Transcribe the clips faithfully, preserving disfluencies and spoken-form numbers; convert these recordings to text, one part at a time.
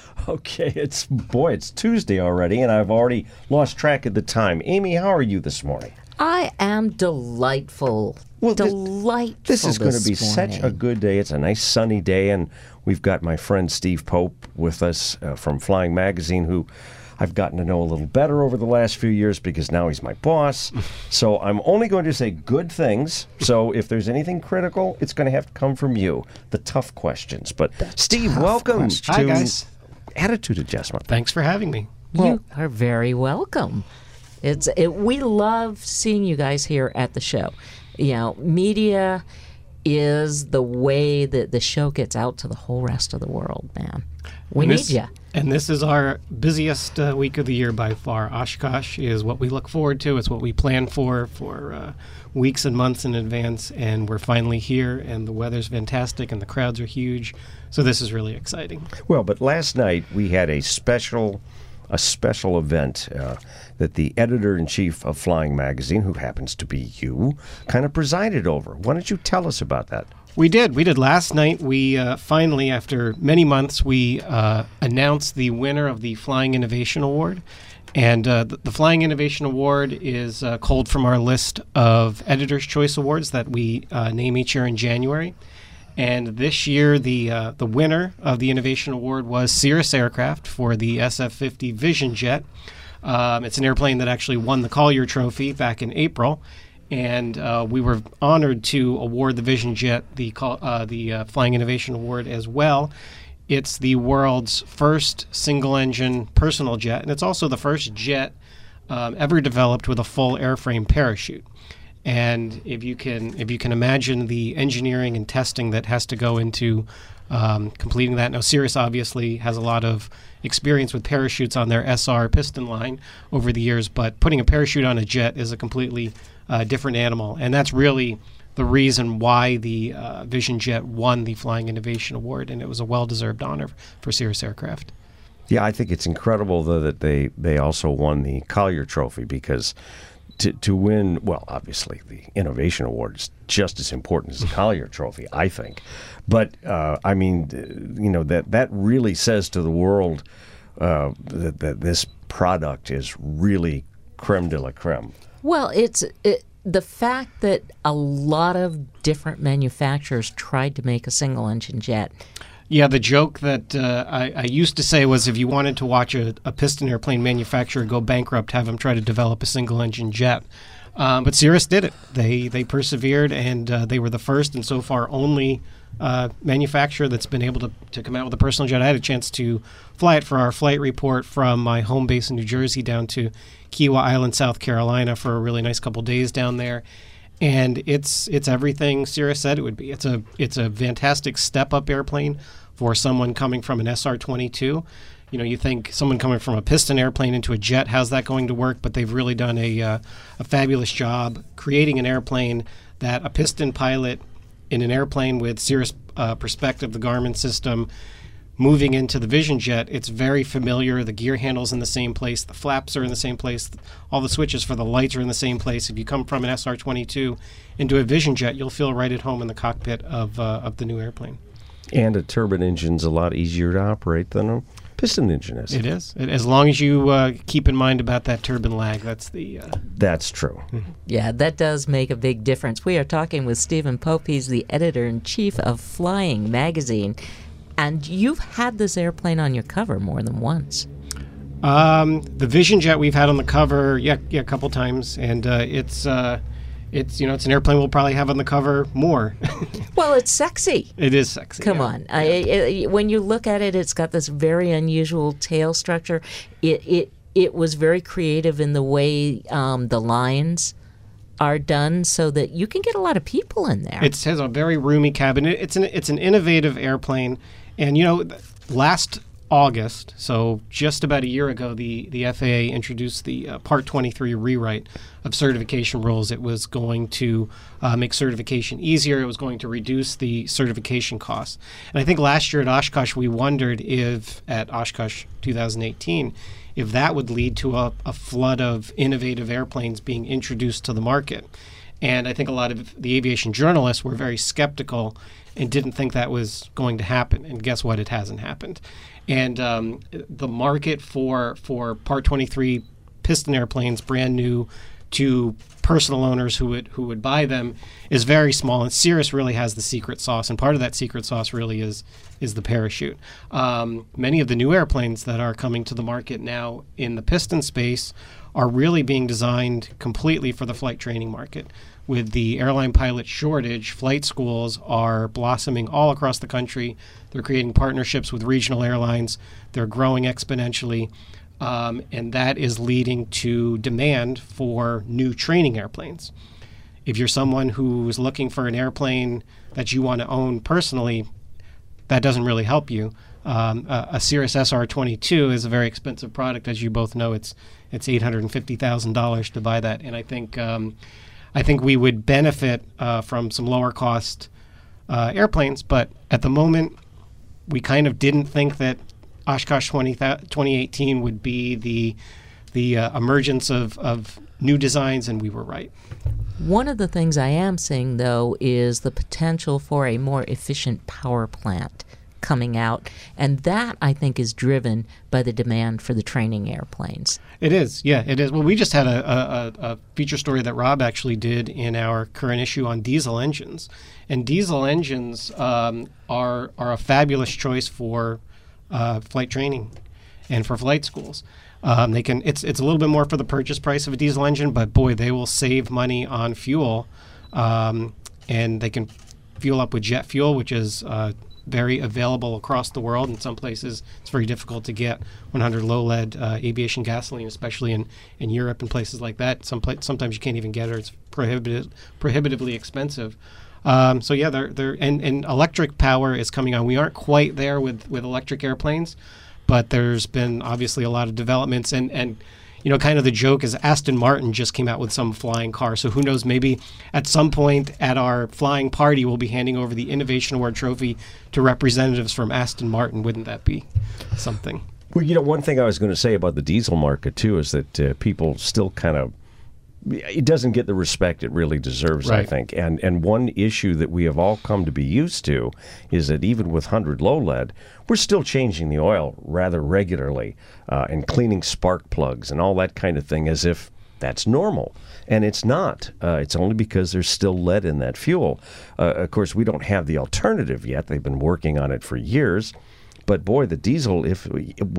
Okay, it's, boy, it's Tuesday already, and I've already lost track of the time. Amy, how are you this morning? I am delightful. Well, thi- delightful. This is going to be this such a morning. good day. It's a nice sunny day, and we've got my friend Steve Pope with us uh, from Flying Magazine, who I've gotten to know a little better over the last few years because now he's my boss. So I'm only going to say good things. So if there's anything critical, it's going to have to come from you, the tough questions. But Steve, tough welcome questions. to Hi, guys. Attitude Adjustment. Thanks for having me. You are very welcome. It's it, we love seeing you guys here at the show. You know, media is the way that the show gets out to the whole rest of the world, man. We And need this- you. And this is our busiest uh, week of the year by far. Oshkosh is what we look forward to. It's what we plan for for uh, weeks and months in advance. And we're finally here, and the weather's fantastic, and the crowds are huge. So this is really exciting. Well, but last night we had a special, a special event uh, that the editor-in-chief of Flying Magazine, who happens to be you, kind of presided over. Why don't you tell us about that? We did. We did last night. We uh, finally, after many months, we uh, announced the winner of the Flying Innovation Award. And uh, the, the Flying Innovation Award is uh, culled from our list of Editor's Choice Awards that we uh, name each year in January. And this year, the uh, the winner of the Innovation Award was Cirrus Aircraft for the S F fifty Vision Jet. Um, it's an airplane that actually won the Collier Trophy back in April. And uh, we were honored to award the Vision Jet the call, uh, the uh, Flying Innovation Award as well. It's the world's first single-engine personal jet, and it's also the first jet um, ever developed with a full airframe parachute. And if you can, if you can imagine the engineering and testing that has to go into um, completing that. Now, Cirrus obviously has a lot of experience with parachutes on their S R piston line over the years, but putting a parachute on a jet is a completely uh, different animal, and that's really the reason why the uh, Vision Jet won the Flying Innovation Award, and it was a well-deserved honor for Cirrus Aircraft. Yeah, I think it's incredible, though, that they, they also won the Collier Trophy because to, to win, well, obviously, the Innovation Award is just as important as the Collier Trophy, I think. But, uh, I mean, you know, that, that really says to the world uh, that, that this product is really creme de la creme. Well, it's it, the fact that a lot of different manufacturers tried to make a single-engine jet. Yeah, the joke that uh, I, I used to say was if you wanted to watch a, a piston airplane manufacturer go bankrupt, have them try to develop a single-engine jet. Um, but Cirrus did it. They they persevered, and uh, they were the first and so far only uh, manufacturer that's been able to, to come out with a personal jet. I had a chance to fly it for our flight report from my home base in New Jersey down to Kiowa Island, South Carolina, for a really nice couple days down there. And it's it's everything Cirrus said it would be. It's a it's a fantastic step-up airplane for someone coming from an S R twenty-two. You know, you think someone coming from a piston airplane into a jet, how's that going to work? But they've really done a uh, a fabulous job creating an airplane that a piston pilot in an airplane with Cirrus uh, Perspective, the Garmin system, moving into the Vision Jet, it's very familiar. The gear handle's in the same place. The flaps are in the same place. All the switches for the lights are in the same place. If you come from an S R twenty-two into a Vision Jet, you'll feel right at home in the cockpit of uh, of the new airplane. And a turbine engine's a lot easier to operate than a piston engine is. It is. It, as long as you uh, keep in mind about that turbine lag, that's the... Uh, That's true. Yeah, that does make a big difference. We are talking with Stephen Pope. He's the editor-in-chief of Flying Magazine. And you've had this airplane on your cover more than once. Um, the Vision Jet we've had on the cover, yeah, yeah, a couple times, and uh, it's uh, it's you know it's an airplane we'll probably have on the cover more. Well, it's sexy. It is sexy. Come yeah. on. I, I, when you look at it, it's got this very unusual tail structure. It it it was very creative in the way um, the lines are done, so that you can get a lot of people in there. It has a very roomy cabin. It, it's an it's an innovative airplane, and you know, last August, so just about a year ago, the, the F A A introduced the uh, Part twenty-three rewrite of certification rules. It was going to uh, make certification easier. It was going to reduce the certification costs. And I think last year at Oshkosh, we wondered if, at Oshkosh twenty eighteen, if that would lead to a, a flood of innovative airplanes being introduced to the market. And I think a lot of the aviation journalists were very skeptical and didn't think that was going to happen. And guess what? It hasn't happened. And um, the market for for Part twenty-three piston airplanes, brand new, to personal owners who would who would buy them is very small. And Cirrus really has the secret sauce, and part of that secret sauce really is is the parachute. Um, many of the new airplanes that are coming to the market now in the piston space are really being designed completely for the flight training market. With the airline pilot shortage, flight schools are blossoming all across the country. They're creating partnerships with regional airlines. They're growing exponentially. Um, and that is leading to demand for new training airplanes. If you're someone who's looking for an airplane that you want to own personally, that doesn't really help you. Um, a, a Cirrus S R twenty-two is a very expensive product, as you both know. It's it's eight hundred fifty thousand dollars to buy that, and I think um, I think we would benefit uh, from some lower cost uh, airplanes. But at the moment, we kind of didn't think that Oshkosh twenty eighteen would be the the uh, emergence of, of new designs, and we were right. One of the things I am seeing, though, is the potential for a more efficient power plant coming out, and that, I think, is driven by the demand for the training airplanes. It is, yeah, it is. Well, we just had a, a, a feature story that Rob actually did in our current issue on diesel engines, and diesel engines um, are are a fabulous choice for Uh, flight training and for flight schools. Um, they can it's it's a little bit more for the purchase price of a diesel engine, but boy, they will save money on fuel, um, and they can fuel up with jet fuel, which is uh, very available across the world. In some places, it's very difficult to get one hundred low lead uh, aviation gasoline, especially in, in Europe and places like that. Some pla- sometimes you can't even get it; it's prohibitive, prohibitively expensive. Um, so yeah, they're, they're, and, and electric power is coming on. We aren't quite there with, with electric airplanes, but there's been obviously a lot of developments. And, and, you know, kind of the joke is Aston Martin just came out with some flying car. So who knows, maybe at some point at our flying party, we'll be handing over the Innovation Award trophy to representatives from Aston Martin. Wouldn't that be something? Well, you know, one thing I was going to say about the diesel market, too, is that uh, people still kind of, it doesn't get the respect it really deserves, right. I think. And and one issue that we have all come to be used to is that even with one hundred low lead, we're still changing the oil rather regularly uh, and cleaning spark plugs and all that kind of thing as if that's normal. And it's not. Uh, it's only because there's still lead in that fuel. Uh, of course, we don't have the alternative yet. They've been working on it for years. But boy, the diesel, if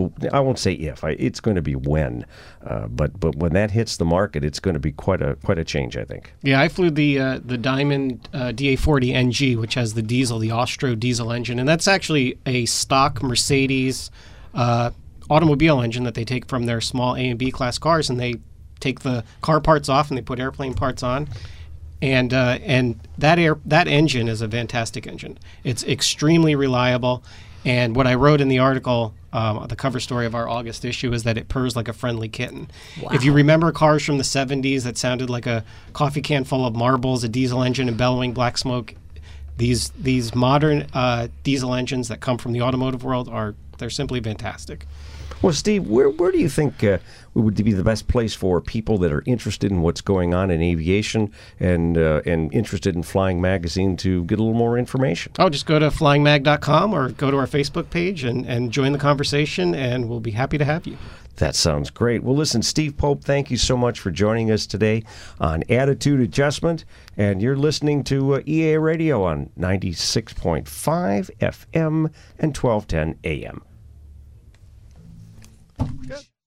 I won't say if, I, it's going to be when. Uh, but but when that hits the market, it's going to be quite a quite a change, I think. Yeah, I flew the uh, the Diamond uh, D A forty N G, which has the diesel, the Austro diesel engine, and that's actually a stock Mercedes uh, automobile engine that they take from their small A and B class cars, and they take the car parts off and they put airplane parts on. And uh, and that air that engine is a fantastic engine. It's extremely reliable. And what I wrote in the article, um, the cover story of our August issue, is that it purrs like a friendly kitten. Wow. If you remember cars from the seventies that sounded like a coffee can full of marbles, a diesel engine, and bellowing black smoke, these these modern uh, diesel engines that come from the automotive world are they're simply fantastic. Well, Steve, where where do you think uh, would be the best place for people that are interested in what's going on in aviation and uh, and interested in Flying Magazine to get a little more information? Oh, just go to flying mag dot com or go to our Facebook page and, and join the conversation, and we'll be happy to have you. That sounds great. Well, listen, Steve Pope, thank you so much for joining us today on Attitude Adjustment. And you're listening to uh, E A Radio on ninety-six point five F M and twelve ten A M. Good.